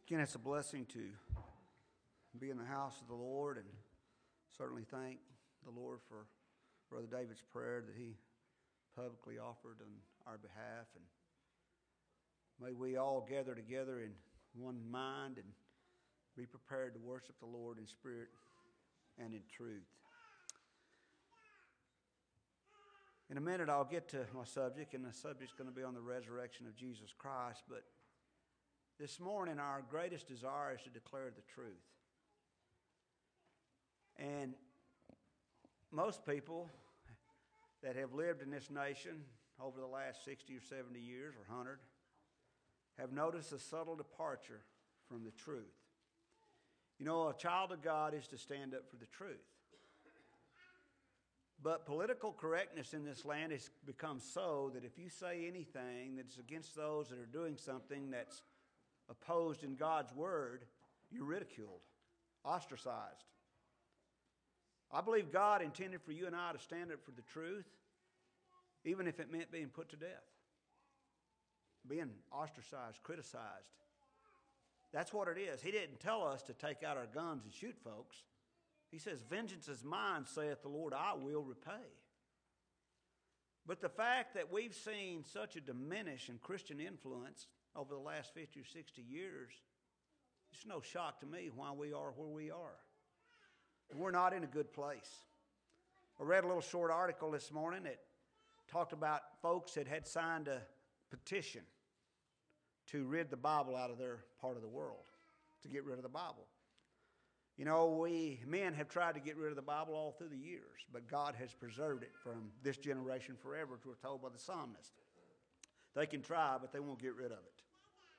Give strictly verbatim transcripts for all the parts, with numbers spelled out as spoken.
Again, it's a blessing to be in the house of the Lord, and certainly thank the Lord for Brother David's prayer that he publicly offered on our behalf. And may we all gather together in one mind and be prepared to worship the Lord in spirit and in truth. In a minute, I'll get to my subject, and the subject's going to be on the resurrection of Jesus Christ. But this morning, our greatest desire is to declare the truth. And most people that have lived in this nation over the last sixty or seventy years or one hundred have noticed a subtle departure from the truth. You know, a child of God is to stand up for the truth. But political correctness in this land has become so that if you say anything that's against those that are doing something that's opposed in God's word, you're ridiculed, ostracized. I believe God intended for you and I to stand up for the truth, even if it meant being put to death, being ostracized, criticized. That's what it is. He didn't tell us to take out our guns and shoot folks. He says, "Vengeance is mine, saith the Lord, I will repay." But the fact that we've seen such a diminish in Christian influence over the last fifty or sixty years, it's no shock to me why we are where we are. We're not in a good place. I read a little short article this morning that talked about folks that had signed a petition to rid the Bible out of their part of the world, to get rid of the Bible. You know, we men have tried to get rid of the Bible all through the years, but God has preserved it from this generation forever, as we're told by the psalmist. They can try, but they won't get rid of it.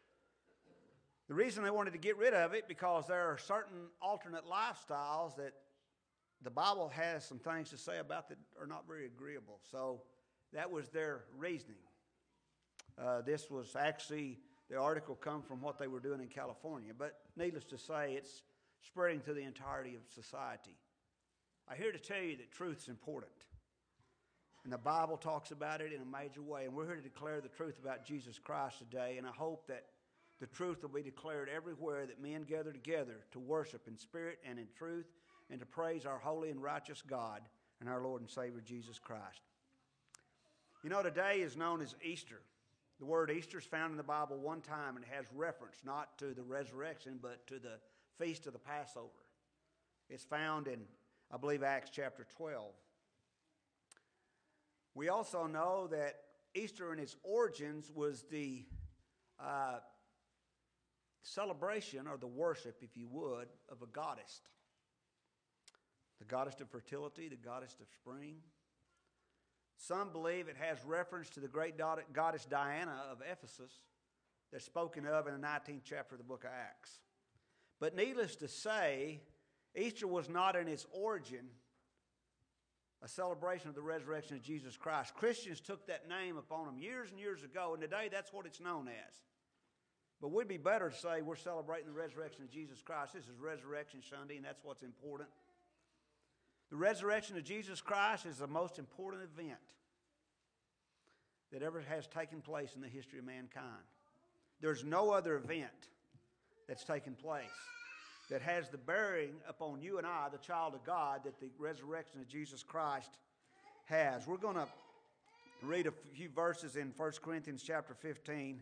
The reason they wanted to get rid of it because there are certain alternate lifestyles that the Bible has some things to say about that are not very agreeable. So that was their reasoning. Uh, this was actually, the article come from what they were doing in California. But needless to say, it's spreading to the entirety of society. I'm here to tell you that truth's important. And the Bible talks about it in a major way. And we're here to declare the truth about Jesus Christ today. And I hope that the truth will be declared everywhere that men gather together to worship in spirit and in truth and to praise our holy and righteous God and our Lord and Savior Jesus Christ. You know, today is known as Easter. The word Easter is found in the Bible one time, and it has reference not to the resurrection but to the feast of the Passover. It's found in, I believe, Acts chapter twelve. We also know that Easter in its origins was the uh, celebration or the worship, if you would, of a goddess. The goddess of fertility, the goddess of spring. Some believe it has reference to the great goddess Diana of Ephesus that's spoken of in the nineteenth chapter of the book of Acts. But needless to say, Easter was not in its origin a celebration of the resurrection of Jesus Christ. Christians took that name upon them years and years ago, and today that's what it's known as. But we'd be better to say we're celebrating the resurrection of Jesus Christ. This is Resurrection Sunday, and that's what's important. The resurrection of Jesus Christ is the most important event that ever has taken place in the history of mankind. There's no other event that's taken place that has the bearing upon you and I, the child of God, that the resurrection of Jesus Christ has. We're going to read a few verses in First Corinthians chapter fifteen,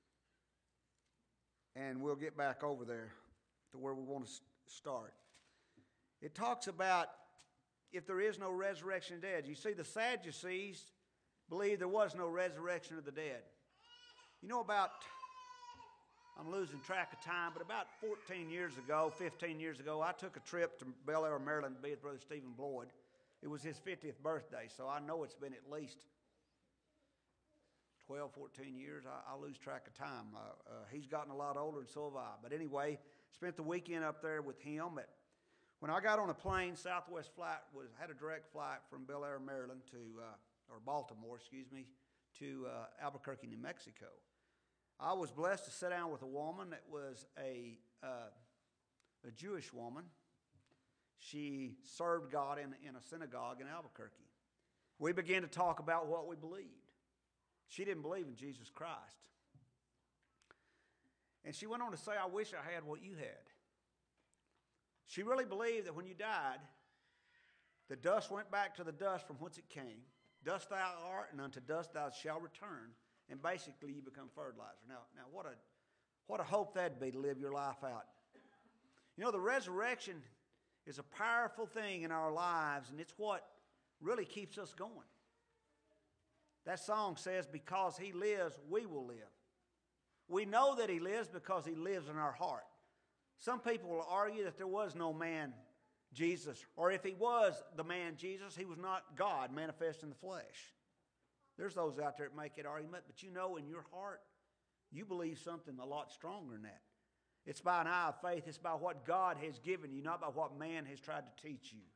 and we'll get back over there to where we want to start. It talks about if there is no resurrection of the dead. You see, the Sadducees believed there was no resurrection of the dead. You know, about, I'm losing track of time, but about fourteen years ago, fifteen years ago, I took a trip to Bel Air, Maryland to be with Brother Stephen Bloyd. It was his fiftieth birthday, so I know it's been at least twelve, fourteen years. I, I lose track of time. Uh, uh, he's gotten a lot older, and so have I. But anyway, spent the weekend up there with him. At, when I got on a plane, Southwest flight was had a direct flight from Bel Air, Maryland to, uh, or Baltimore, excuse me, to uh, Albuquerque, New Mexico. I was blessed to sit down with a woman that was a uh, a Jewish woman. She served God in, in a synagogue in Albuquerque. We began to talk about what we believed. She didn't believe in Jesus Christ. And she went on to say, I wish I had what you had. She really believed that when you died, the dust went back to the dust from whence it came. Dust thou art, and unto dust thou shalt return. And basically you become fertilizer. Now, now what a what a hope that'd be to live your life out. You know, the resurrection is a powerful thing in our lives, and it's what really keeps us going. That song says, because he lives, we will live. We know that he lives because he lives in our heart. Some people will argue that there was no man, Jesus, or if he was the man Jesus, he was not God manifest in the flesh. There's those out there that make that argument, but you know in your heart, you believe something a lot stronger than that. It's by an eye of faith. It's by what God has given you, not by what man has tried to teach you.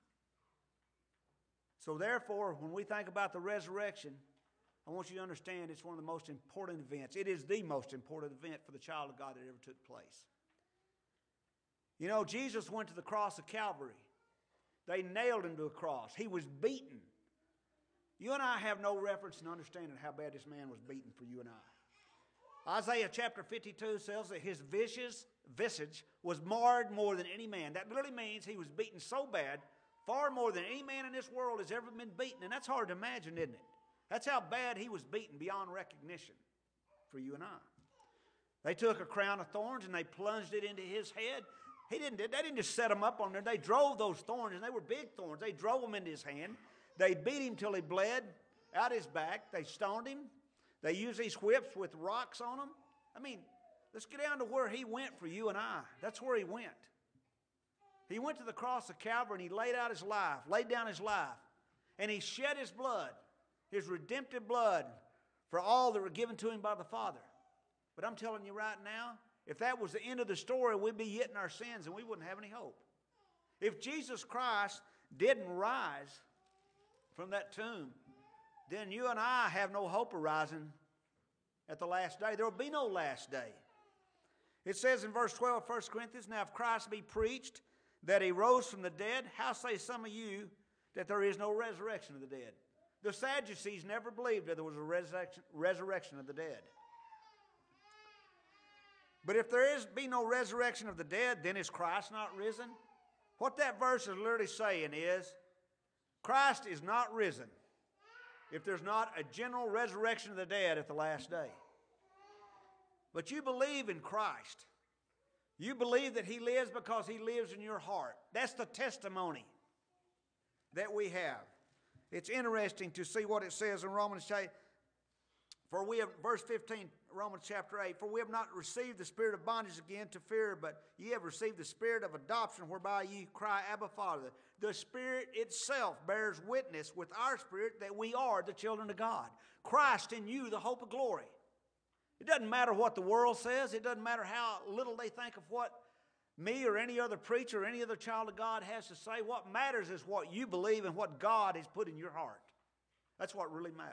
So therefore, when we think about the resurrection, I want you to understand it's one of the most important events. It is the most important event for the child of God that ever took place. You know, Jesus went to the cross of Calvary. They nailed him to a cross. He was beaten. You and I have no reference and understanding how bad this man was beaten for you and I. Isaiah chapter fifty-two says that his visage, visage was marred more than any man. That literally means he was beaten so bad, far more than any man in this world has ever been beaten. And that's hard to imagine, isn't it? That's how bad he was beaten beyond recognition for you and I. They took a crown of thorns and they plunged it into his head. He didn't, they didn't just set him up on there. They drove those thorns, and they were big thorns. They drove them into his hand. They beat him till he bled out his back. They stoned him. They used these whips with rocks on them. I mean, let's get down to where he went for you and I. That's where he went. He went to the cross of Calvary, and he laid out his life, laid down his life, and he shed his blood, his redemptive blood, for all that were given to him by the Father. But I'm telling you right now, if that was the end of the story, we'd be yet in our sins and we wouldn't have any hope. If Jesus Christ didn't rise from that tomb, then you and I have no hope of rising at the last day. There will be no last day. It says in verse twelve of First Corinthians, now if Christ be preached that he rose from the dead, how say some of you that there is no resurrection of the dead? The Sadducees never believed that there was a resurrection, resurrection of the dead. But if there is be no resurrection of the dead, then is Christ not risen? What that verse is literally saying is, Christ is not risen if there's not a general resurrection of the dead at the last day. But you believe in Christ. You believe that he lives because he lives in your heart. That's the testimony that we have. It's interesting to see what it says in Romans chapter For we have, verse fifteen, Romans chapter eight, for we have not received the spirit of bondage again to fear, but ye have received the spirit of adoption, whereby ye cry, Abba, Father. The Spirit itself bears witness with our spirit that we are the children of God. Christ in you, the hope of glory. It doesn't matter what the world says. It doesn't matter how little they think of what me or any other preacher or any other child of God has to say. What matters is what you believe and what God has put in your heart. That's what really matters.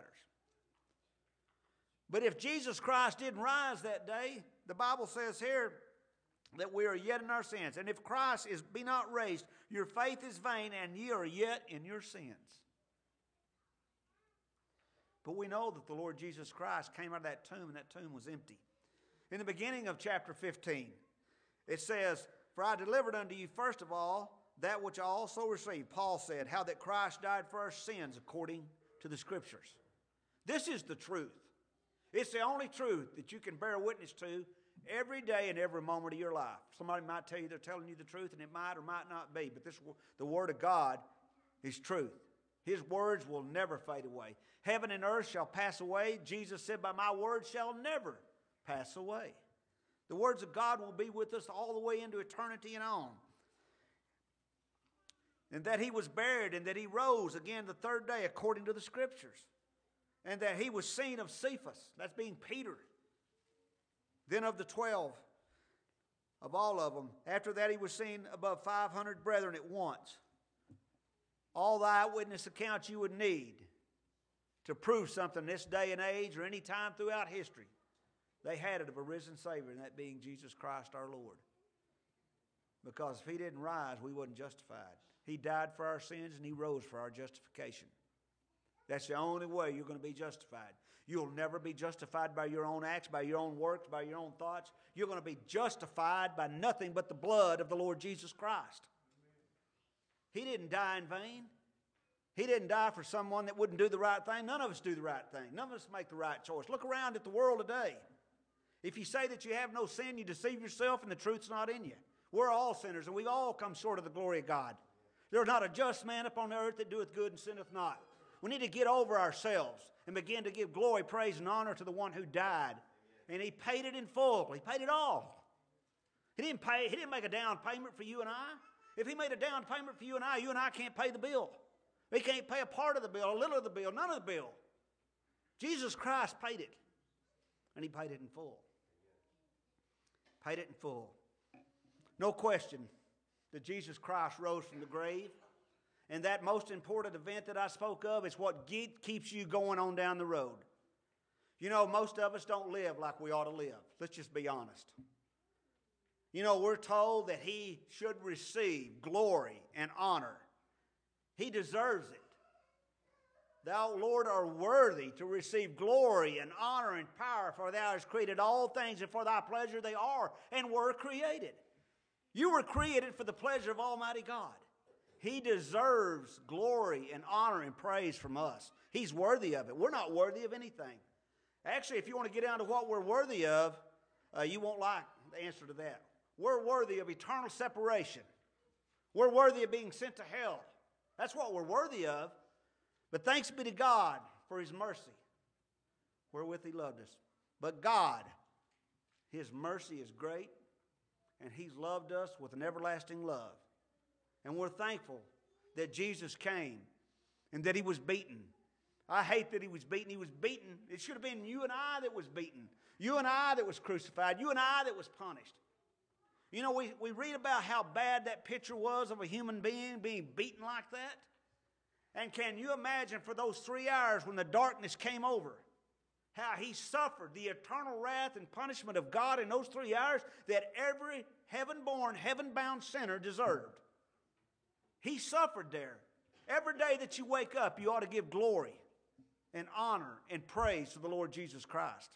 But if Jesus Christ didn't rise that day, the Bible says here that we are yet in our sins. And if Christ is be not raised, your faith is vain, and ye are yet in your sins. But we know that the Lord Jesus Christ came out of that tomb, and that tomb was empty. In the beginning of chapter fifteen, it says, for I delivered unto you first of all that which I also received. Paul said, how that Christ died for our sins according to the Scriptures. This is the truth. It's the only truth that you can bear witness to every day and every moment of your life. Somebody might tell you they're telling you the truth, and it might or might not be, but this, the Word of God is truth. His words will never fade away. Heaven and earth shall pass away. Jesus said, by my word shall never pass away. The words of God will be with us all the way into eternity and on. And that he was buried, and that he rose again the third day according to the Scriptures. And that he was seen of Cephas, that's being Peter. Then of the twelve, of all of them. After that he was seen above five hundred brethren at once. All the eyewitness accounts you would need to prove something this day and age or any time throughout history. They had it of a risen Savior, and that being Jesus Christ our Lord. Because if he didn't rise, we wasn't justified. He died for our sins, and he rose for our justification. That's the only way you're going to be justified. You'll never be justified by your own acts, by your own works, by your own thoughts. You're going to be justified by nothing but the blood of the Lord Jesus Christ. He didn't die in vain. He didn't die for someone that wouldn't do the right thing. None of us do the right thing. None of us make the right choice. Look around at the world today. If you say that you have no sin, you deceive yourself and the truth's not in you. We're all sinners and we've all come short of the glory of God. There's not a just man upon the earth that doeth good and sinneth not. We need to get over ourselves and begin to give glory, praise, and honor to the one who died. And He paid it in full. He paid it all. He didn't pay, He didn't make a down payment for you and I. If He made a down payment for you and I, you and I can't pay the bill. We can't pay a part of the bill, a little of the bill, none of the bill. Jesus Christ paid it. And He paid it in full. Paid it in full. No question that Jesus Christ rose from the grave. And that most important event that I spoke of is what keeps you going on down the road. You know, most of us don't live like we ought to live. Let's just be honest. You know, we're told that He should receive glory and honor. He deserves it. Thou, Lord, art worthy to receive glory and honor and power, for Thou hast created all things, and for Thy pleasure they are and were created. You were created for the pleasure of Almighty God. He deserves glory and honor and praise from us. He's worthy of it. We're not worthy of anything. Actually, if you want to get down to what we're worthy of, uh, you won't like the answer to that. We're worthy of eternal separation. We're worthy of being sent to hell. That's what we're worthy of. But thanks be to God for His mercy, wherewith He loved us. But God, His mercy is great, and He's loved us with an everlasting love. And we're thankful that Jesus came and that He was beaten. I hate that He was beaten. He was beaten. It should have been you and I that was beaten. You and I that was crucified. You and I that was punished. You know, we, we read about how bad that picture was of a human being being beaten like that. And can you imagine for those three hours when the darkness came over, how He suffered the eternal wrath and punishment of God in those three hours that every heaven-born, heaven-bound sinner deserved? He suffered there. Every day that you wake up, you ought to give glory and honor and praise to the Lord Jesus Christ.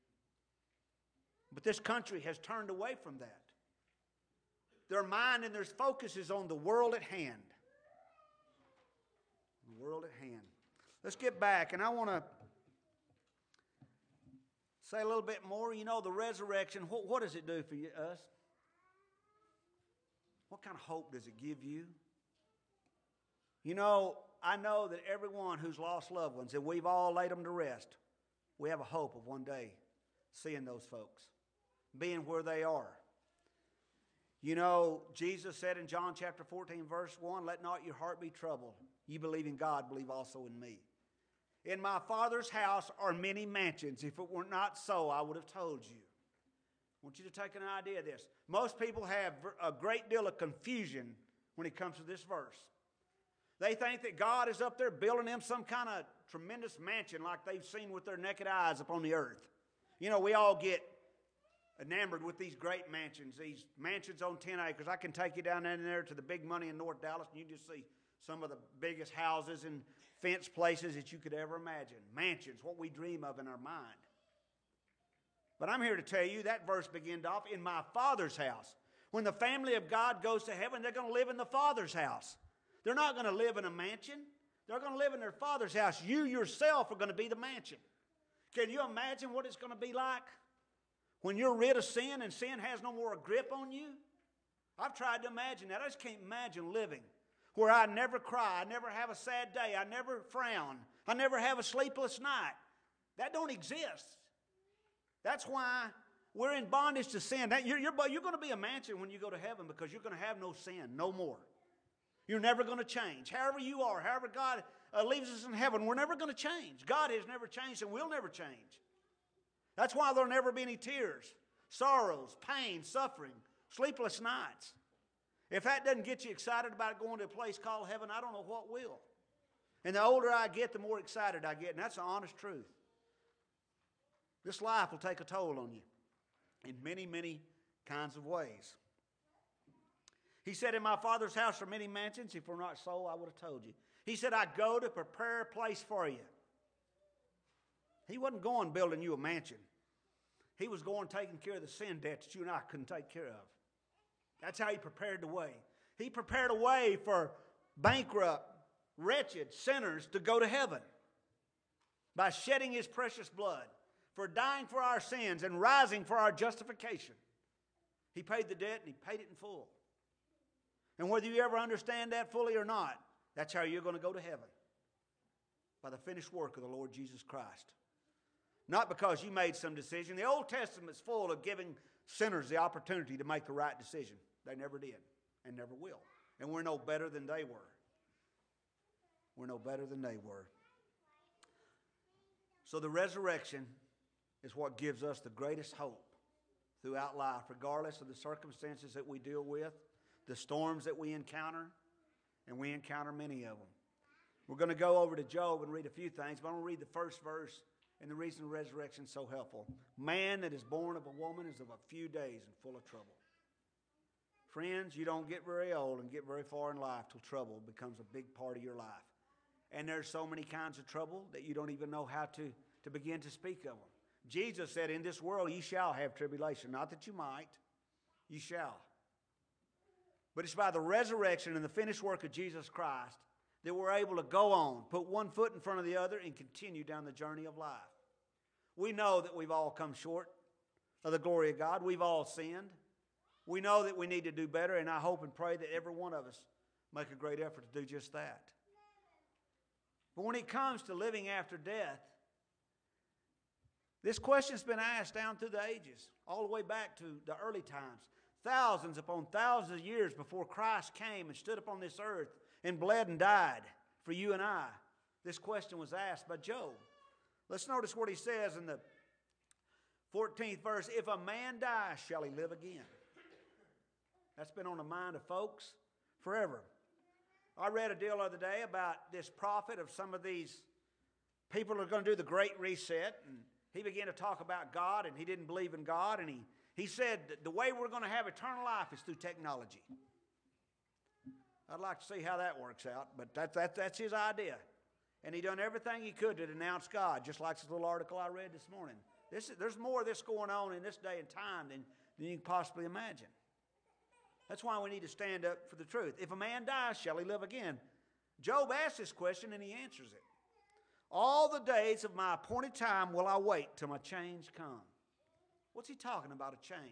But this country has turned away from that. Their mind and their focus is on the world at hand. The world at hand. Let's get back, and I want to say a little bit more. You know, the resurrection, what, what does it do for you, us? What kind of hope does it give you? You know, I know that everyone who's lost loved ones, and we've all laid them to rest, we have a hope of one day seeing those folks, being where they are. You know, Jesus said in John chapter fourteen, verse one, let not your heart be troubled. You believe in God, believe also in me. In my Father's house are many mansions. If it were not so, I would have told you. I want you to take an idea of this. Most people have a great deal of confusion when it comes to this verse. They think that God is up there building them some kind of tremendous mansion like they've seen with their naked eyes upon the earth. You know, we all get enamored with these great mansions, these mansions on ten acres. I can take you down in there to the big money in North Dallas, and you just see some of the biggest houses and fenced places that you could ever imagine. Mansions, what we dream of in our mind. But I'm here to tell you that verse begins off, in my Father's house. When the family of God goes to heaven, they're going to live in the Father's house. They're not going to live in a mansion. They're going to live in their Father's house. You yourself are going to be the mansion. Can you imagine what it's going to be like when you're rid of sin and sin has no more grip on you? I've tried to imagine that. I just can't imagine living where I never cry, I never have a sad day, I never frown, I never have a sleepless night. That don't exist. That's why we're in bondage to sin. That, you're, you're, you're going to be a mansion when you go to heaven because you're going to have no sin, no more. You're never going to change. However you are, however God uh, leaves us in heaven, we're never going to change. God has never changed and will never change. That's why there'll never be any tears, sorrows, pain, suffering, sleepless nights. If that doesn't get you excited about going to a place called heaven, I don't know what will. And the older I get, the more excited I get, and that's the honest truth. This life will take a toll on you in many, many kinds of ways. He said, in my Father's house are many mansions. If it were not so, I would have told you. He said, I go to prepare a place for you. He wasn't going building you a mansion. He was going taking care of the sin debt that you and I couldn't take care of. That's how he prepared the way. He prepared a way for bankrupt, wretched sinners to go to heaven by shedding his precious blood, for dying for our sins and rising for our justification. He paid the debt and he paid it in full. And whether you ever understand that fully or not, that's how you're going to go to heaven. By the finished work of the Lord Jesus Christ. Not because you made some decision. The Old Testament's full of giving sinners the opportunity to make the right decision. They never did and never will. And we're no better than they were. We're no better than they were. So the resurrection is what gives us the greatest hope throughout life, regardless of the circumstances that we deal with, the storms that we encounter, and we encounter many of them. We're going to go over to Job and read a few things, but I'm going to read the first verse and the reason the resurrection is so helpful. Man that is born of a woman is of a few days and full of trouble. Friends, you don't get very old and get very far in life till trouble becomes a big part of your life. And there's so many kinds of trouble that you don't even know how to, to begin to speak of them. Jesus said, in this world ye shall have tribulation. Not that you might, you shall. But it's by the resurrection and the finished work of Jesus Christ that we're able to go on, put one foot in front of the other, and continue down the journey of life. We know that we've all come short of the glory of God. We've all sinned. We know that we need to do better, and I hope and pray that every one of us make a great effort to do just that. But when it comes to living after death, this question's been asked down through the ages, all the way back to the early times. Thousands upon thousands of years before Christ came and stood upon this earth and bled and died for you and I. This question was asked by Job. Let's notice what he says in the fourteenth verse. If a man dies, shall he live again? That's been on the mind of folks forever. I read a deal the other day about this prophet of some of these people who are going to do the Great Reset. And he began to talk about God, and he didn't believe in God. And he, he said that the way we're going to have eternal life is through technology. I'd like to see how that works out, but that, that, that's his idea. And he done everything he could to denounce God, just like this little article I read this morning. This is, there's more of this going on in this day and time than, than you can possibly imagine. That's why we need to stand up for the truth. If a man dies, shall he live again? Job asks this question and he answers it. All the days of my appointed time will I wait till my change come. What's he talking about, a change?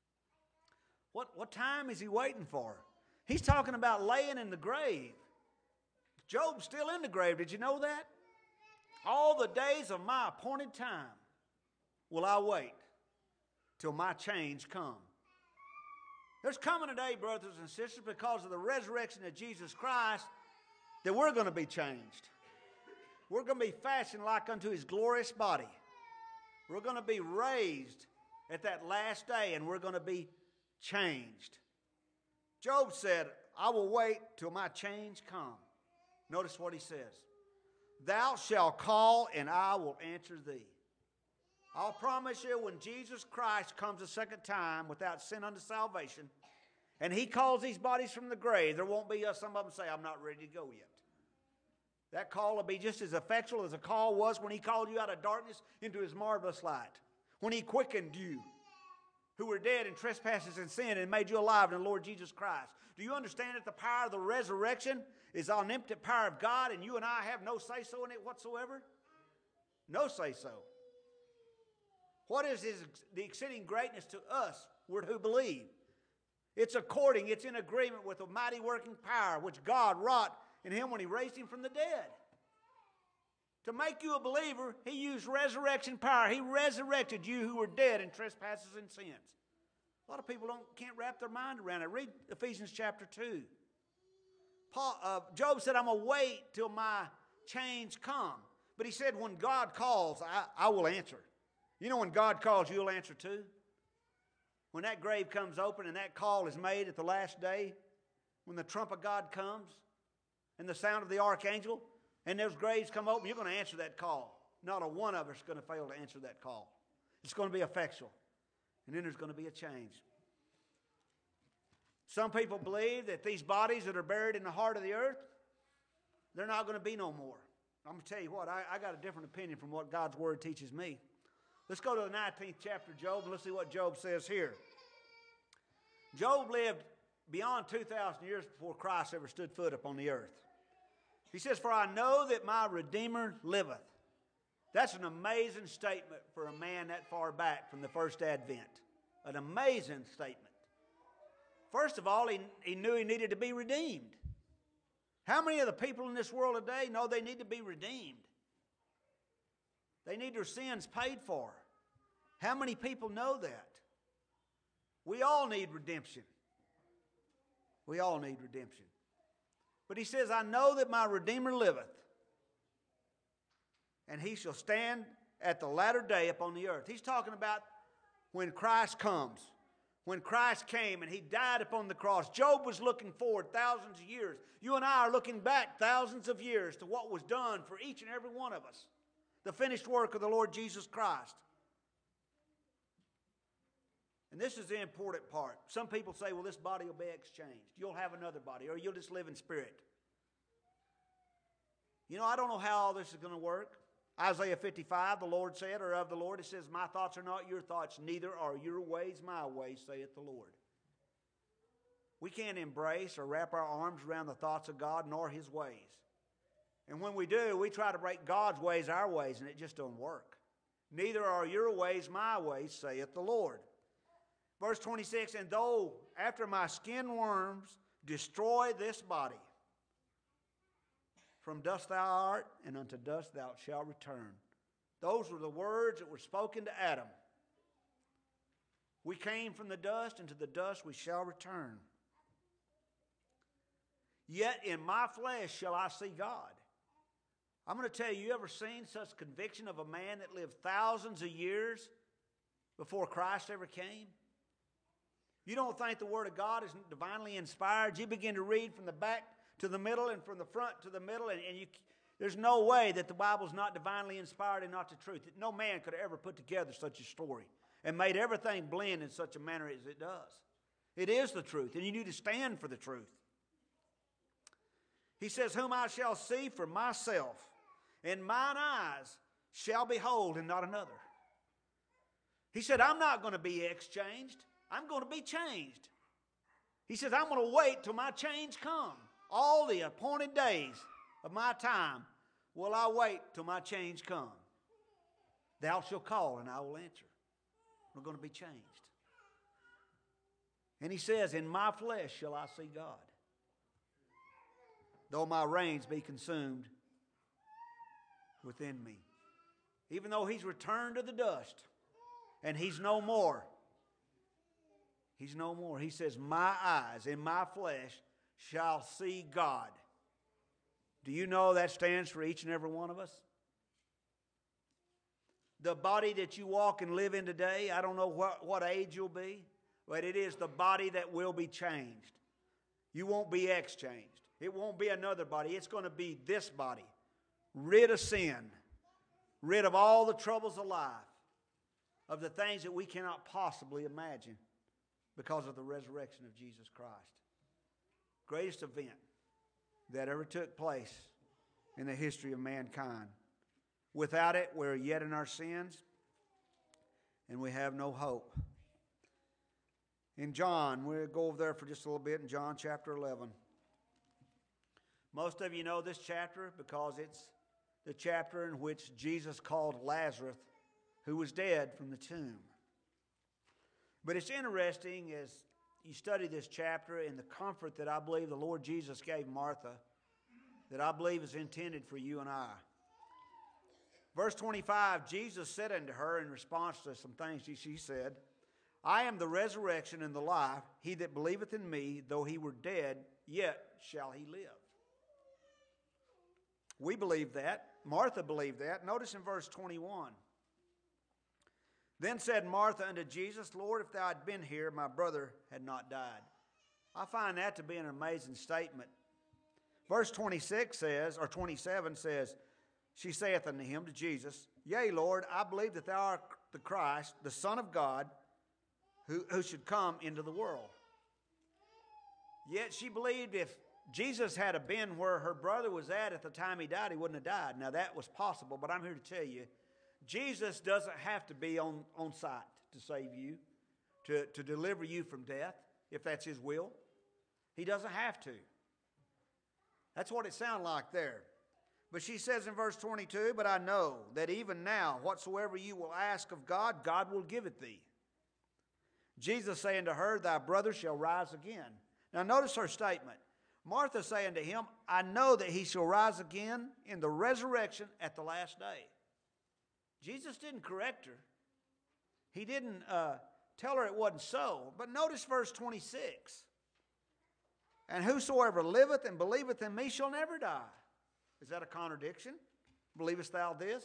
What, what time is he waiting for? He's talking about laying in the grave. Job's still in the grave. Did you know that? All the days of my appointed time will I wait till my change come. There's coming a day, brothers and sisters, because of the resurrection of Jesus Christ, that we're going to be changed. We're going to be fashioned like unto his glorious body. We're going to be raised at that last day, and we're going to be changed. Job said, I will wait till my change come. Notice what he says. Thou shalt call, and I will answer thee. I'll promise you, when Jesus Christ comes a second time without sin unto salvation, and he calls these bodies from the grave, there won't be a, some of them say, I'm not ready to go yet. That call will be just as effectual as a call was when he called you out of darkness into his marvelous light. When he quickened you, who were dead in trespasses and sin, and made you alive in the Lord Jesus Christ. Do you understand that the power of the resurrection is the omnipotent power of God, and you and I have no say-so in it whatsoever? No say-so. What is his, the exceeding greatness to us, we're who believe? It's according, it's in agreement with the mighty working power which God wrought in him when he raised him from the dead. To make you a believer, he used resurrection power. He resurrected you who were dead in trespasses and sins. A lot of people don't, can't wrap their mind around it. Read Ephesians chapter two. Paul, uh, Job said, I'm going to wait till my change come. But he said, when God calls, I, I will answer. You know when God calls, you'll answer too? When that grave comes open and that call is made at the last day, when the trump of God comes and the sound of the archangel, and those graves come open, you're going to answer that call. Not a one of us is going to fail to answer that call. It's going to be effectual. And then there's going to be a change. Some people believe that these bodies that are buried in the heart of the earth, they're not going to be no more. I'm going to tell you what, I, I got a different opinion from what God's Word teaches me. Let's go to the nineteenth chapter of Job, and let's see what Job says here. Job lived beyond two thousand years before Christ ever stood foot upon the earth. He says, "For I know that my Redeemer liveth." That's an amazing statement for a man that far back from the first advent. An amazing statement. First of all, he, he knew he needed to be redeemed. How many of the people in this world today know they need to be redeemed? They need their sins paid for. How many people know that? We all need redemption. We all need redemption. But he says, "I know that my Redeemer liveth, and he shall stand at the latter day upon the earth." He's talking about when Christ comes. When Christ came and he died upon the cross. Job was looking forward thousands of years. You and I are looking back thousands of years to what was done for each and every one of us. The finished work of the Lord Jesus Christ. And this is the important part. Some people say, well, this body will be exchanged. You'll have another body, or you'll just live in spirit. You know, I don't know how all this is going to work. Isaiah fifty-five, the Lord said, or of the Lord, it says, "My thoughts are not your thoughts, neither are your ways my ways, saith the Lord." We can't embrace or wrap our arms around the thoughts of God nor His ways. And when we do, we try to break God's ways our ways, and it just don't work. "Neither are your ways my ways, saith the Lord." Verse twenty-six, "And though after my skin worms destroy this body, from dust thou art, and unto dust thou shalt return." Those were the words that were spoken to Adam. We came from the dust, and to the dust we shall return. "Yet in my flesh shall I see God." I'm going to tell you, you ever seen such conviction of a man that lived thousands of years before Christ ever came? You don't think the Word of God is divinely inspired? You begin to read from the back to the middle and from the front to the middle, and, and you, there's no way that the Bible's not divinely inspired and not the truth. No man could have ever put together such a story and made everything blend in such a manner as it does. It is the truth, and you need to stand for the truth. He says, "Whom I shall see for myself, and mine eyes shall behold, and not another." He said, I'm not going to be exchanged. I'm going to be changed. He says, I'm going to wait till my change comes. All the appointed days of my time will I wait till my change come. "Thou shalt call, and I will answer." We're going to be changed. And he says, "In my flesh shall I see God. Though my reins be consumed within me." Even though he's returned to the dust, and he's no more. He's no more. He says, "My eyes in my flesh shall see God." Do you know that stands for each and every one of us? The body that you walk and live in today, I don't know what, what age you'll be, but it is the body that will be changed. You won't be exchanged. It won't be another body. It's going to be this body, rid of sin, rid of all the troubles of life, of the things that we cannot possibly imagine because of the resurrection of Jesus Christ. Greatest event that ever took place in the history of mankind. Without it, we're yet in our sins, and we have no hope. In John, we'll go over there for just a little bit in John chapter eleven. Most of you know this chapter because it's the chapter in which Jesus called Lazarus, who was dead, from the tomb. But it's interesting as you study this chapter and the comfort that I believe the Lord Jesus gave Martha, that I believe is intended for you and I. Verse twenty-five, Jesus said unto her in response to some things she said, "I am the resurrection and the life. He that believeth in me, though he were dead, yet shall he live." We believe that. Martha believed that. Notice in verse twenty-one. "Then said Martha unto Jesus, Lord, if thou had been here, my brother had not died." I find that to be an amazing statement. Verse twenty-six says, or twenty-seven says, she saith unto him, to Jesus, "Yea, Lord, I believe that thou art the Christ, the Son of God, who, who should come into the world." Yet she believed if Jesus had a been where her brother was at at the time he died, he wouldn't have died. Now that was possible, but I'm here to tell you, Jesus doesn't have to be on, on site to save you, to, to deliver you from death, if that's his will. He doesn't have to. That's what it sounded like there. But she says in verse twenty-two, but I know that even now, whatsoever you will ask of God, God will give it thee. Jesus saying to her, thy brother shall rise again. Now notice her statement. Martha saying to him, I know that he shall rise again in the resurrection at the last day. Jesus didn't correct her. He didn't uh, tell her it wasn't so. But notice verse twenty-six. And whosoever liveth and believeth in me shall never die. Is that a contradiction? Believest thou this?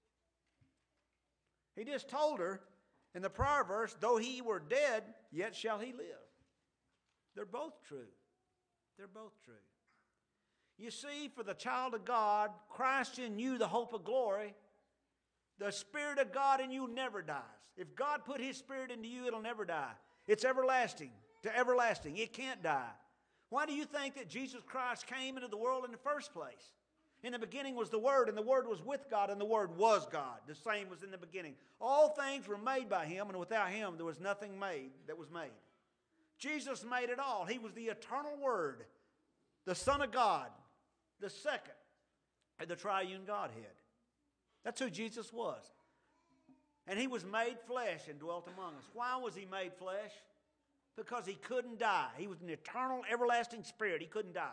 He just told her in the prior verse, though he were dead, yet shall he live. They're both true. They're both true. You see, for the child of God, Christ in you, the hope of glory, the Spirit of God in you never dies. If God put His Spirit into you, it'll never die. It's everlasting to everlasting. It can't die. Why do you think that Jesus Christ came into the world in the first place? In the beginning was the Word, and the Word was with God, and the Word was God. The same was in the beginning. All things were made by Him, and without Him there was nothing made that was made. Jesus made it all. He was the eternal Word, the Son of God, the second of the triune Godhead. That's who Jesus was. And He was made flesh and dwelt among us. Why was He made flesh? Because He couldn't die. He was an eternal, everlasting Spirit. He couldn't die.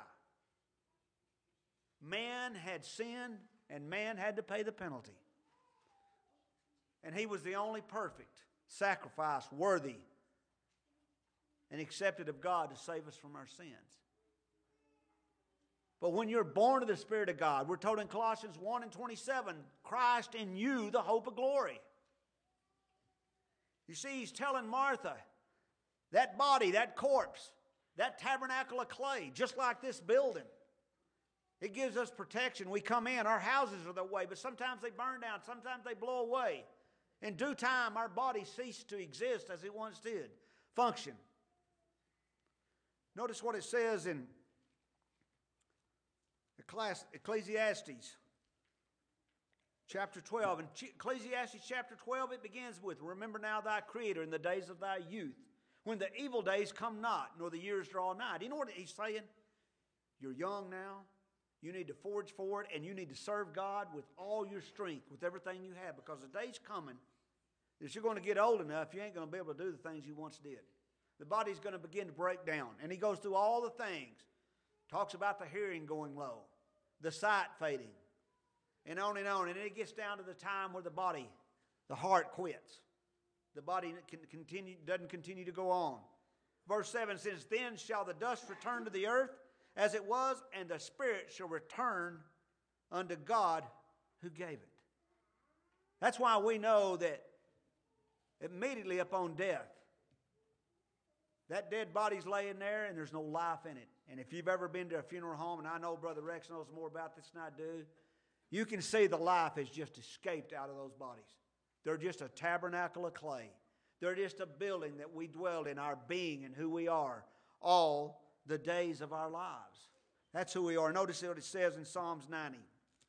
Man had sinned, and man had to pay the penalty. And He was the only perfect sacrifice worthy and accepted of God to save us from our sins. But when you're born of the Spirit of God, we're told in Colossians one and twenty-seven, Christ in you, the hope of glory. You see, He's telling Martha, that body, that corpse, that tabernacle of clay, just like this building, it gives us protection. We come in, our houses are that way, but sometimes they burn down, sometimes they blow away. In due time, our body ceased to exist as it once did, function. Notice what it says in Ecclesiastes chapter twelve. In Ecclesiastes chapter twelve, it begins with, remember now thy Creator in the days of thy youth, when the evil days come not, nor the years draw nigh. Do you know what he's saying? You're young now. You need to forge forward, and you need to serve God with all your strength, with everything you have, because the day's coming that you're going to get old enough, you ain't going to be able to do the things you once did. The body's going to begin to break down. And he goes through all the things. Talks about the hearing going low, the sight fading, and on and on. And then it gets down to the time where the body, the heart quits. The body can continue, doesn't continue to go on. Verse seven says, then shall the dust return to the earth as it was, and the spirit shall return unto God who gave it. That's why we know that immediately upon death, that dead body's laying there and there's no life in it. And if you've ever been to a funeral home, and I know Brother Rex knows more about this than I do, you can see the life has just escaped out of those bodies. They're just a tabernacle of clay. They're just a building that we dwell in, our being and who we are, all the days of our lives. That's who we are. Notice what it says in Psalms ninety.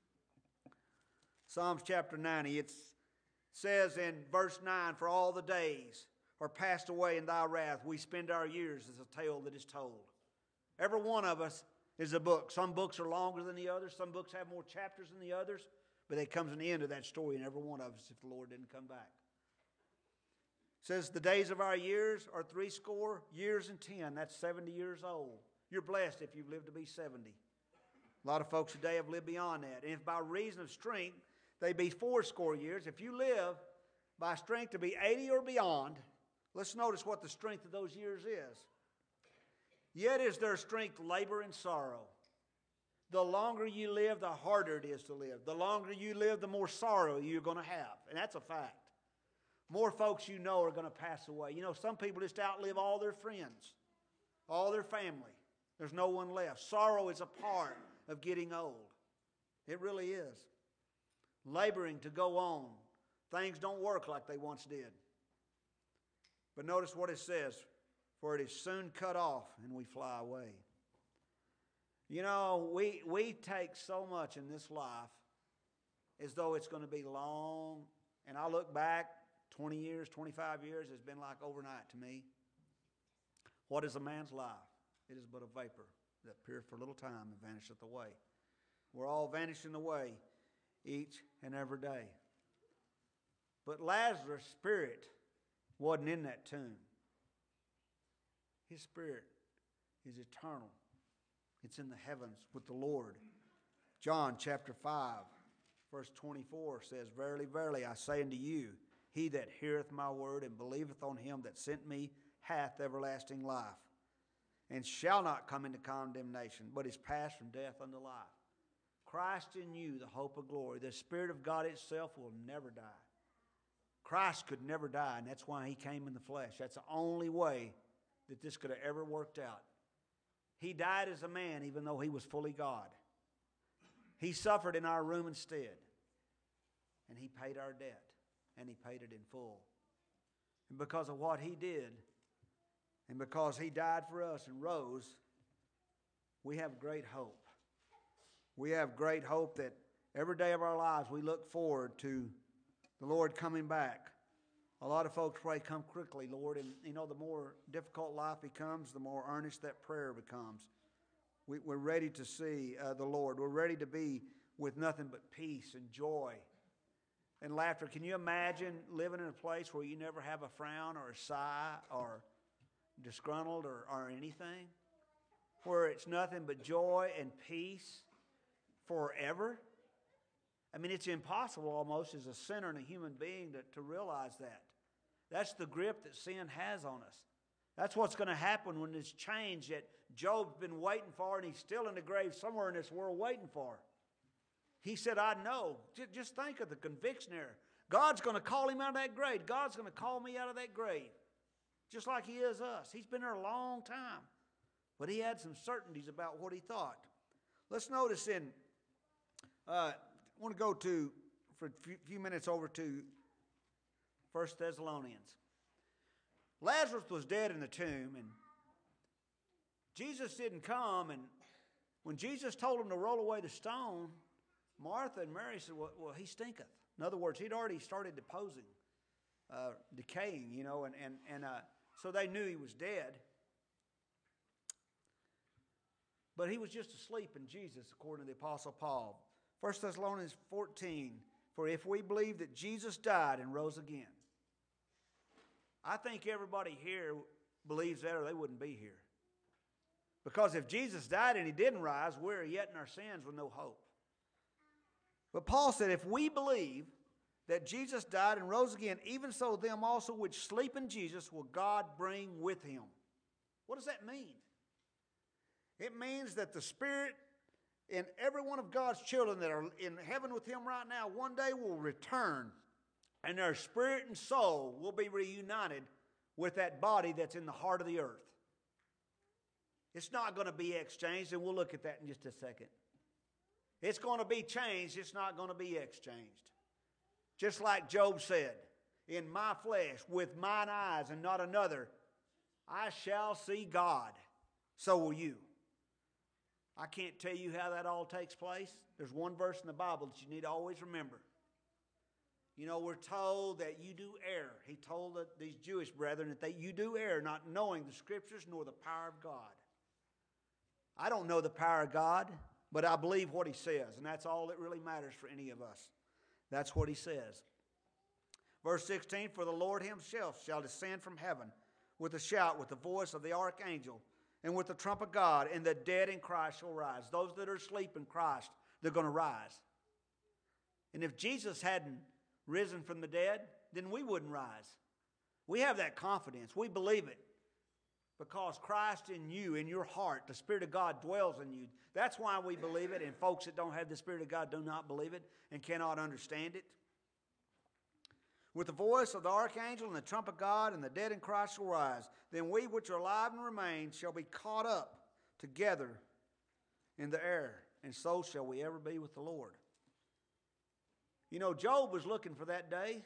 Psalms chapter ninety, it says in verse nine, for all the days are passed away in thy wrath. We spend our years as a tale that is told. Every one of us is a book. Some books are longer than the others. Some books have more chapters than the others. But there comes an end to that story in every one of us if the Lord didn't come back. It says the days of our years are three score years and ten. That's seventy years old. You're blessed if you've lived to be seventy. A lot of folks today have lived beyond that. And if by reason of strength they be four score years, if you live by strength to be eighty or beyond, let's notice what the strength of those years is. Yet is their strength labor and sorrow. The longer you live, the harder it is to live. The longer you live, the more sorrow you're going to have. And that's a fact. More folks you know are going to pass away. You know, some people just outlive all their friends, all their family. There's no one left. Sorrow is a part of getting old. It really is. Laboring to go on. Things don't work like they once did. But notice what it says. For it is soon cut off and we fly away. You know, we, we take so much in this life as though it's going to be long. And I look back twenty years, twenty-five years, it's been like overnight to me. What is a man's life? It is but a vapor that appeareth for a little time and vanisheth away. We're all vanishing away each and every day. But Lazarus' spirit wasn't in that tomb. His spirit is eternal. It's in the heavens with the Lord. John chapter five, verse twenty-four says, Verily, verily, I say unto you, he that heareth my word and believeth on him that sent me hath everlasting life, and shall not come into condemnation, but is passed from death unto life. Christ in you, the hope of glory. The Spirit of God itself will never die. Christ could never die, and that's why he came in the flesh. That's the only way that this could have ever worked out. He died as a man, even though he was fully God. He suffered in our room instead, and he paid our debt, and he paid it in full. And because of what he did, and because he died for us and rose, we have great hope. We have great hope that every day of our lives we look forward to the Lord coming back. A lot of folks pray, come quickly, Lord. And, you know, the more difficult life becomes, the more earnest that prayer becomes. We, we're ready to see uh, the Lord. We're ready to be with nothing but peace and joy and laughter. Can you imagine living in a place where you never have a frown or a sigh or disgruntled or, or anything? Where it's nothing but joy and peace forever? I mean, it's impossible almost as a sinner and a human being to, to realize that. That's the grip that sin has on us. That's what's going to happen when this change that Job's been waiting for, and he's still in the grave somewhere in this world waiting for. He said, I know. Just think of the conviction there. God's going to call him out of that grave. God's going to call me out of that grave. Just like he is us. He's been there a long time. But he had some certainties about what he thought. Let's notice in, uh, I want to go to, for a few, few minutes over to First Thessalonians. Lazarus was dead in the tomb, and Jesus didn't come. And when Jesus told him to roll away the stone, Martha and Mary said, well, well he stinketh. In other words, he'd already started deposing, uh, decaying, you know, and, and, and uh, so they knew he was dead. But he was just asleep in Jesus, according to the Apostle Paul. First Thessalonians fourteen, for if we believe that Jesus died and rose again. I think everybody here believes that or they wouldn't be here. Because if Jesus died and he didn't rise, we're yet in our sins with no hope. But Paul said, if we believe that Jesus died and rose again, even so them also which sleep in Jesus will God bring with him. What does that mean? It means that the Spirit in every one of God's children that are in heaven with him right now one day will return, and their spirit and soul will be reunited with that body that's in the heart of the earth. It's not going to be exchanged, and we'll look at that in just a second. It's going to be changed. It's not going to be exchanged. Just like Job said, in my flesh, with mine eyes and not another, I shall see God. So will you. I can't tell you how that all takes place. There's one verse in the Bible that you need to always remember. You know, we're told that you do err. He told the, these Jewish brethren that they, you do err, not knowing the Scriptures nor the power of God. I don't know the power of God, but I believe what he says, and that's all that really matters for any of us. That's what he says. Verse sixteen, for the Lord himself shall descend from heaven with a shout, with the voice of the archangel, and with the trump of God, and the dead in Christ shall rise. Those that are asleep in Christ, they're going to rise. And if Jesus hadn't risen from the dead, then we wouldn't rise. We have that confidence. We believe it. Because Christ in you, in your heart, the Spirit of God dwells in you. That's why we believe it, and folks that don't have the Spirit of God do not believe it and cannot understand it. With the voice of the archangel and the trump of God, and the dead in Christ shall rise. Then we which are alive and remain shall be caught up together in the air, and so shall we ever be with the Lord. You know, Job was looking for that day,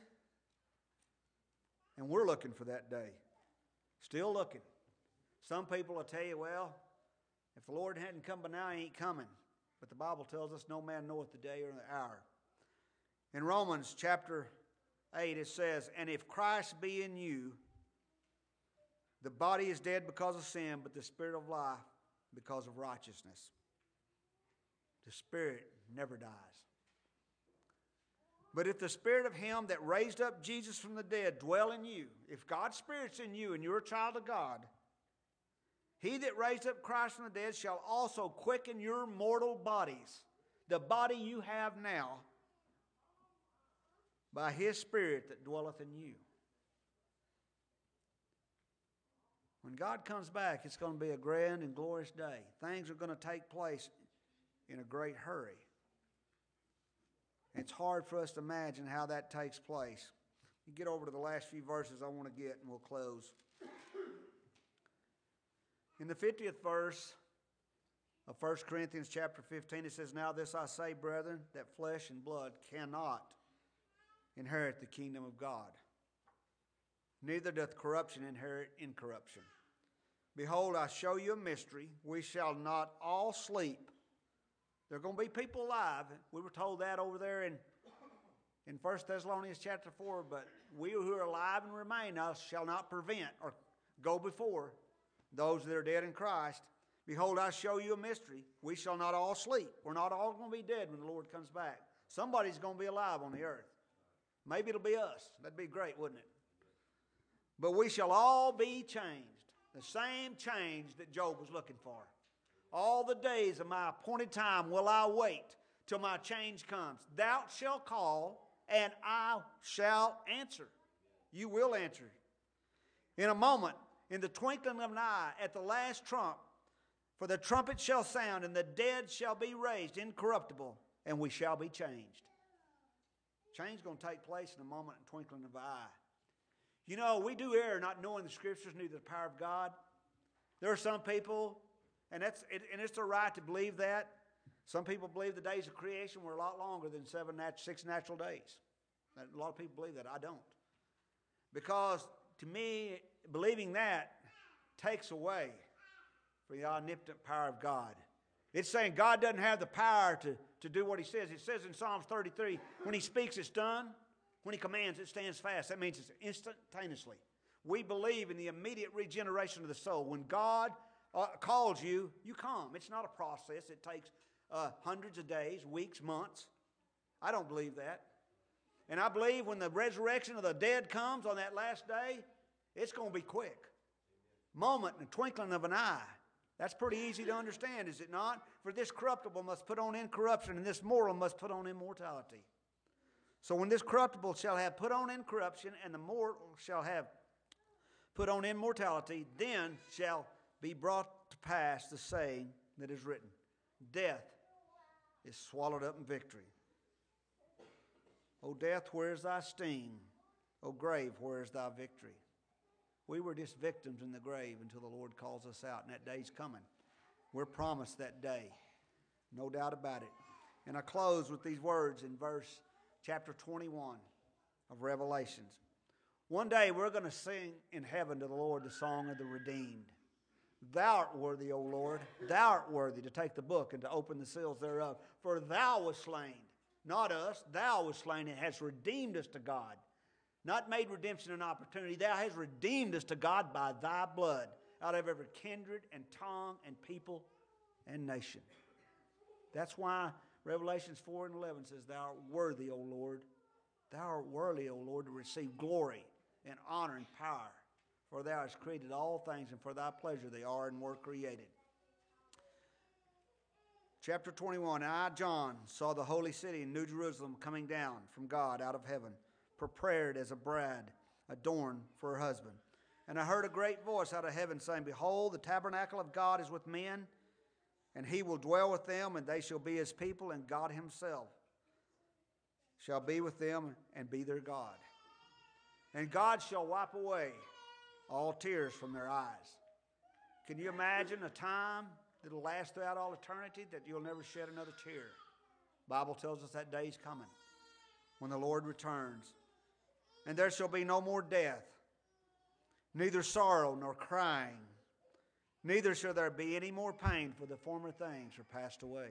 and we're looking for that day. Still looking. Some people will tell you, well, If the Lord hadn't come by now, He ain't coming. But the Bible tells us no man knoweth the day or the hour. In Romans chapter eight it says, and if Christ be in you, the body is dead because of sin, but the spirit of life because of righteousness. The spirit never dies. But if the spirit of Him that raised up Jesus from the dead dwell in you, if God's Spirit's in you and you're a child of God, He that raised up Christ from the dead shall also quicken your mortal bodies, the body you have now, by His Spirit that dwelleth in you. When God comes back, it's going to be a grand and glorious day. Things are going to take place in a great hurry. It's hard for us to imagine how that takes place. You get over to the last few verses I want to get and we'll close. In the fiftieth verse of First Corinthians chapter fifteen, it says, now this I say, brethren, that flesh and blood cannot inherit the kingdom of God. Neither doth corruption inherit incorruption. Behold, I show you a mystery. We shall not all sleep. There are going to be people alive. We were told that over there in, in First Thessalonians chapter four. But we who are alive and remain us shall not prevent or go before those that are dead in Christ. Behold, I show you a mystery. We shall not all sleep. We're not all going to be dead when the Lord comes back. Somebody's going to be alive on the earth. Maybe it'll be us. That'd be great, wouldn't it? But we shall all be changed. The same change that Job was looking for. All the days of my appointed time will I wait till my change comes. Thou shalt call, and I shall answer. You will answer. In a moment, in the twinkling of an eye, at the last trump, for the trumpet shall sound, and the dead shall be raised incorruptible, and we shall be changed. Change is going to take place in a moment, in the twinkling of an eye. You know, we do err not knowing the Scriptures, neither the power of God. There are some people, and that's it, and it's their right to believe that. Some people believe the days of creation were a lot longer than seven, nat- six natural days. A lot of people believe that. I don't. Because to me, believing that takes away from the omnipotent power of God. It's saying God doesn't have the power to, to do what He says. It says in Psalms thirty-three, when He speaks, it's done. When He commands, it stands fast. That means it's instantaneously. We believe in the immediate regeneration of the soul. When God uh, calls you, you come. It's not a process. It takes uh, hundreds of days, weeks, months. I don't believe that. And I believe when the resurrection of the dead comes on that last day, it's going to be quick. Moment in the twinkling of an eye. That's pretty easy to understand, is it not? For this corruptible must put on incorruption, and this mortal must put on immortality. So when this corruptible shall have put on incorruption, and the mortal shall have put on immortality, then shall be brought to pass the saying that is written, death is swallowed up in victory. O death, where is thy sting? O grave, where is thy victory? We were just victims in the grave until the Lord calls us out, and that day's coming. We're promised that day, no doubt about it. And I close with these words in verse chapter twenty-one of Revelations. One day we're going to sing in heaven to the Lord the song of the redeemed. Thou art worthy, O Lord, thou art worthy to take the book and to open the seals thereof. For thou wast slain, not us, thou wast slain and hast redeemed us to God. Not made redemption an opportunity. Thou hast redeemed us to God by thy blood, out of every kindred and tongue and people and nation. That's why Revelations four and eleven says, thou art worthy, O Lord. Thou art worthy, O Lord, to receive glory and honor and power. For thou hast created all things, and for thy pleasure they are and were created. Chapter twenty-one, and I, John, saw the holy city in New Jerusalem coming down from God out of heaven, prepared as a bride, adorned for her husband. And I heard a great voice out of heaven saying, behold, the tabernacle of God is with men, and He will dwell with them, and they shall be His people, and God Himself shall be with them and be their God. And God shall wipe away all tears from their eyes. Can you imagine a time that will last throughout all eternity that you'll never shed another tear? The Bible tells us that day's coming when the Lord returns. And there shall be no more death, neither sorrow nor crying, Neither shall there be any more pain, for the former things are passed away.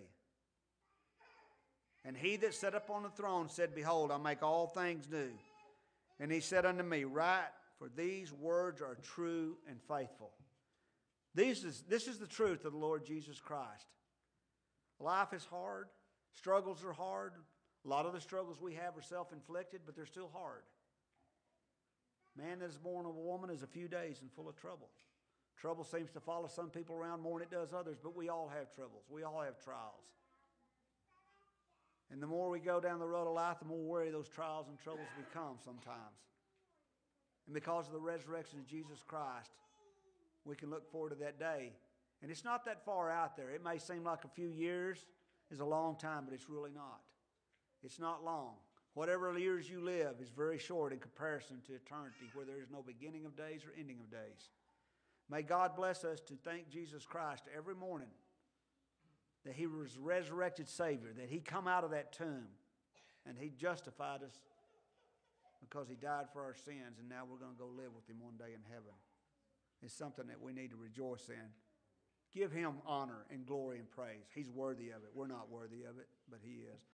And he that sat upon the throne said, Behold, I make all things new. And he said unto me, Write, for these words are true and faithful. These is, this is the truth of the Lord Jesus Christ. Life is hard. Struggles are hard. A lot of the struggles we have are self-inflicted, but they're still hard. Man that is born of a woman is a few days and full of trouble. Trouble seems to follow some people around more than it does others, but we all have troubles. We all have trials. And the more we go down the road of life, the more weary those trials and troubles become sometimes. And because of the resurrection of Jesus Christ, we can look forward to that day. And it's not that far out there. It may seem like a few years is a long time, but it's really not. It's not long. Whatever years you live is very short in comparison to eternity, where there is no beginning of days or ending of days. May God bless us to thank Jesus Christ every morning that he was a resurrected Savior, that he come out of that tomb and he justified us because he died for our sins, and now we're going to go live with him one day in heaven. It's something that we need to rejoice in. Give him honor and glory and praise. He's worthy of it. We're not worthy of it, but he is.